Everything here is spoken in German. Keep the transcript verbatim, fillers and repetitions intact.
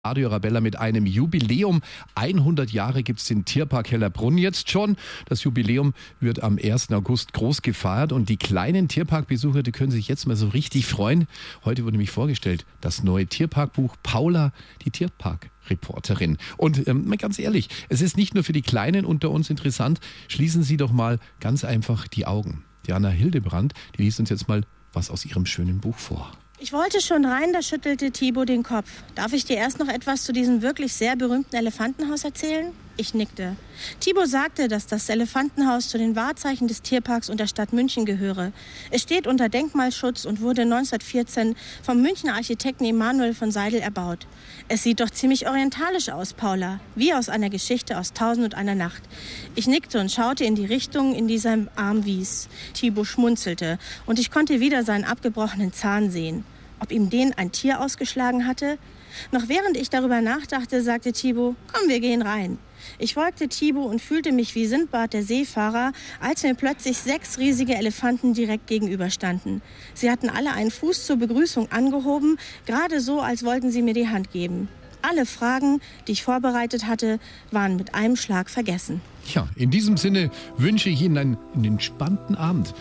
Radio Arabella mit einem Jubiläum. hundert Jahre gibt es den Tierpark Hellerbrunn jetzt schon. Das Jubiläum wird am ersten August groß gefeiert und die kleinen Tierparkbesucher, die können sich jetzt mal so richtig freuen. Heute wurde nämlich vorgestellt, das neue Tierparkbuch Paula, die Tierparkreporterin. Und ähm, mal ganz ehrlich, es ist nicht nur für die Kleinen unter uns interessant. Schließen Sie doch mal ganz einfach die Augen. Diana Hildebrand, die liest uns jetzt mal was aus ihrem schönen Buch vor. Ich wollte schon rein, da schüttelte Thibaut den Kopf. Darf ich dir erst noch etwas zu diesem wirklich sehr berühmten Elefantenhaus erzählen? Ich nickte. Thibaut sagte, dass das Elefantenhaus zu den Wahrzeichen des Tierparks und der Stadt München gehöre. Es steht unter Denkmalschutz und wurde neunzehnhundertvierzehn vom Münchner Architekten Emanuel von Seidel erbaut. Es sieht doch ziemlich orientalisch aus, Paula. Wie aus einer Geschichte aus Tausend und einer Nacht. Ich nickte und schaute in die Richtung, in die sein Arm wies. Thibaut schmunzelte und ich konnte wieder seinen abgebrochenen Zahn sehen. Ob ihm den ein Tier ausgeschlagen hatte? Noch während ich darüber nachdachte, sagte Thibaut, komm, wir gehen rein. Ich folgte Thibaut und fühlte mich wie Sindbad der Seefahrer, als mir plötzlich sechs riesige Elefanten direkt gegenüberstanden. Sie hatten alle einen Fuß zur Begrüßung angehoben, gerade so, als wollten sie mir die Hand geben. Alle Fragen, die ich vorbereitet hatte, waren mit einem Schlag vergessen. Ja, in diesem Sinne wünsche ich Ihnen einen, einen entspannten Abend.